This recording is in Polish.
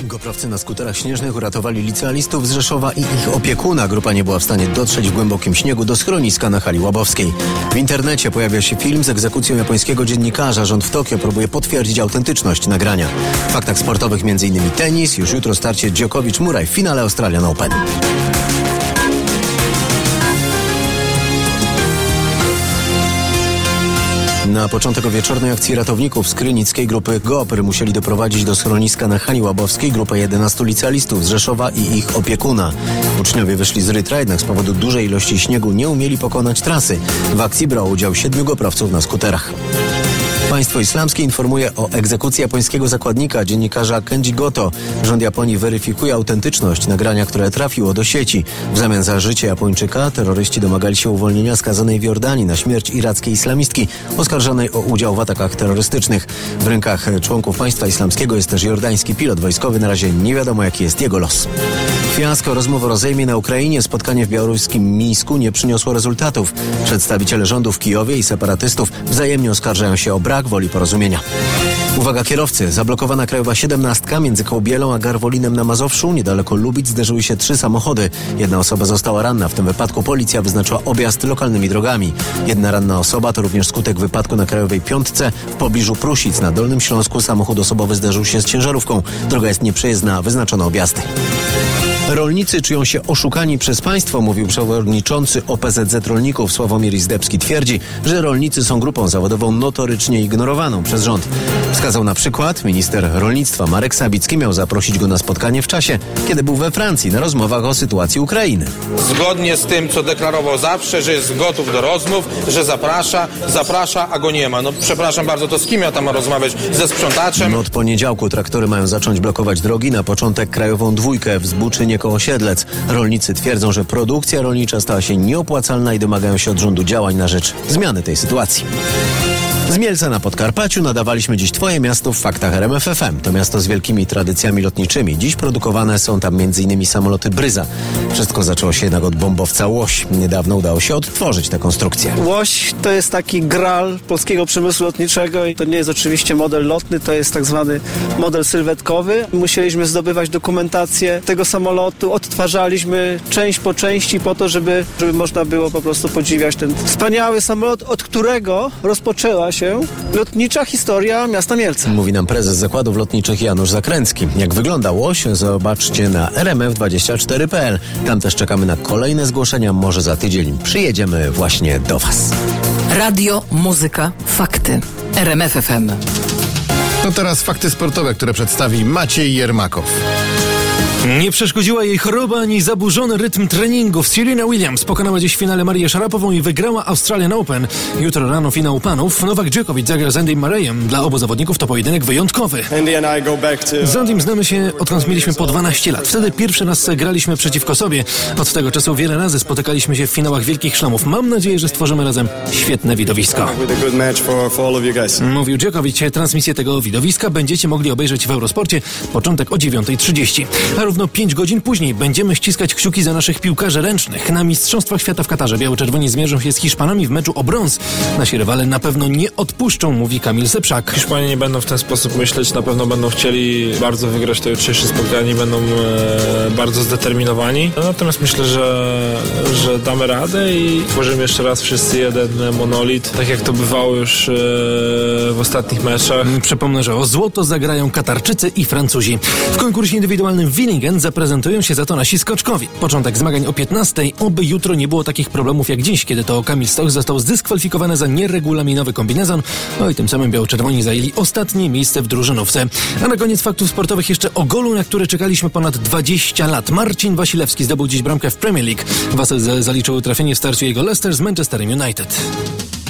Goprawcy na skuterach śnieżnych uratowali licealistów z Rzeszowa i ich opiekuna. Grupa nie była w stanie dotrzeć w głębokim śniegu do schroniska na hali Łabowskiej. W internecie pojawia się film z egzekucją japońskiego dziennikarza. Rząd w Tokio próbuje potwierdzić autentyczność nagrania. W faktach sportowych m.in. tenis. Już jutro starcie Djokovic-Murray w finale Australian Open. Na początek wieczornej akcji ratowników z krynickiej grupy GOPR musieli doprowadzić do schroniska na hali Łabowskiej grupę 11 licealistów z Rzeszowa i ich opiekuna. Uczniowie wyszli z rytra, jednak z powodu dużej ilości śniegu nie umieli pokonać trasy. W akcji brało udział 7 goprawców na skuterach. Państwo islamskie informuje o egzekucji japońskiego zakładnika, dziennikarza Kenji Goto. Rząd Japonii weryfikuje autentyczność nagrania, które trafiło do sieci. W zamian za życie Japończyka terroryści domagali się uwolnienia skazanej w Jordanii na śmierć irackiej islamistki oskarżonej o udział w atakach terrorystycznych. W rękach członków państwa islamskiego jest też jordański pilot wojskowy. Na razie nie wiadomo, jaki jest jego los. Fiasko rozmów o rozejmie na Ukrainie. Spotkanie w białoruskim Mińsku nie przyniosło rezultatów. Przedstawiciele rządu w Kijowie i separatystów wzajemnie oskarżają się o brak woli porozumienia. Uwaga kierowcy, zablokowana krajowa 17 między Kołbielą a Garwolinem na Mazowszu. Niedaleko Lubic zderzyły się 3 samochody. Jedna osoba została ranna. W tym wypadku policja wyznaczyła objazd lokalnymi drogami. Jedna ranna osoba to również skutek wypadku na krajowej 5 w pobliżu Prusic. Na Dolnym Śląsku samochód osobowy zderzył się z ciężarówką. Droga jest nieprzejezdna, wyznaczono objazdy. Rolnicy czują się oszukani przez państwo, mówił przewodniczący OPZZ Rolników Sławomir Izdebski. Twierdzi, że rolnicy są grupą zawodową notorycznie ignorowaną przez rząd. Wskazał na przykład minister rolnictwa Marek Sabicki miał zaprosić go na spotkanie w czasie, kiedy był we Francji na rozmowach o sytuacji Ukrainy. Zgodnie z tym, co deklarował zawsze, że jest gotów do rozmów, że zaprasza, a go nie ma. No przepraszam bardzo, to z kim ja tam mam rozmawiać? Ze sprzątaczem? Od poniedziałku traktory mają zacząć blokować drogi, na początek krajową 2 w Zbuczynie koło Siedlec. Rolnicy twierdzą, że produkcja rolnicza stała się nieopłacalna i domagają się od rządu działań na rzecz zmiany tej sytuacji. Z Mielca na Podkarpaciu nadawaliśmy dziś Twoje miasto w faktach RMF FM. To miasto z wielkimi tradycjami lotniczymi. Dziś produkowane są tam m.in. samoloty Bryza. Wszystko zaczęło się jednak od bombowca Łoś. Niedawno udało się odtworzyć tę konstrukcję. Łoś to jest taki gral polskiego przemysłu lotniczego i to nie jest oczywiście model lotny, to jest tak zwany model sylwetkowy. Musieliśmy zdobywać dokumentację tego samolotu, odtwarzaliśmy część po części po to, żeby można było po prostu podziwiać ten wspaniały samolot, od którego rozpoczęła się lotnicza historia miasta Mielca. Mówi nam prezes zakładów lotniczych Janusz Zakręcki. Jak wygląda Łoś, zobaczcie na rmf24.pl. Tam też czekamy na kolejne zgłoszenia. Może za tydzień przyjedziemy właśnie do Was. Radio, muzyka, fakty. RMF FM. No teraz fakty sportowe, które przedstawi Maciej Jermakow. Nie przeszkodziła jej choroba ani zaburzony rytm treningów. Serena Williams pokonała dziś w finale Marię Szarapową i wygrała Australian Open. Jutro rano finał panów. Nowak Djokovic zagra z Andym Murrayem. Dla obu zawodników to pojedynek wyjątkowy. Z Andym znamy się, odkąd mieliśmy po 12 lat. Wtedy pierwszy raz graliśmy przeciwko sobie. Od tego czasu wiele razy spotykaliśmy się w finałach wielkich szlamów. Mam nadzieję, że stworzymy razem świetne widowisko. Mówił Djokovic. Transmisję tego widowiska będziecie mogli obejrzeć w Eurosporcie. Początek o 9:30. A równo 5 godzin później będziemy ściskać kciuki za naszych piłkarzy ręcznych. Na Mistrzostwach Świata w Katarze biało-czerwoni zmierzą się z Hiszpanami w meczu o brąz. Nasi rywale na pewno nie odpuszczą, mówi Kamil Sepszak. Hiszpanie nie będą w ten sposób myśleć, na pewno będą chcieli bardzo wygrać to jutrzejsze spotkanie, będą bardzo zdeterminowani. Natomiast myślę, że damy radę i tworzymy jeszcze raz wszyscy jeden monolit, tak jak to bywało już w ostatnich meczach. Przypomnę, że o złoto zagrają Katarczycy i Francuzi. W konkursie indywidualnym w Willingen zaprezentują się za to nasi skoczkowi. Początek zmagań o 15:00. Oby jutro nie było takich problemów jak dziś, kiedy to Kamil Stoch został zdyskwalifikowany za nieregulaminowy kombinezon. No i tym samym biało-czerwoni zajęli ostatnie miejsce w drużynówce. A na koniec faktów sportowych jeszcze o golu, na który czekaliśmy ponad 20 lat. Marcin Wasilewski zdobył dziś bramkę w Premier League. Wasel zaliczył trafienie w starciu jego Leicester z Manchesterem United.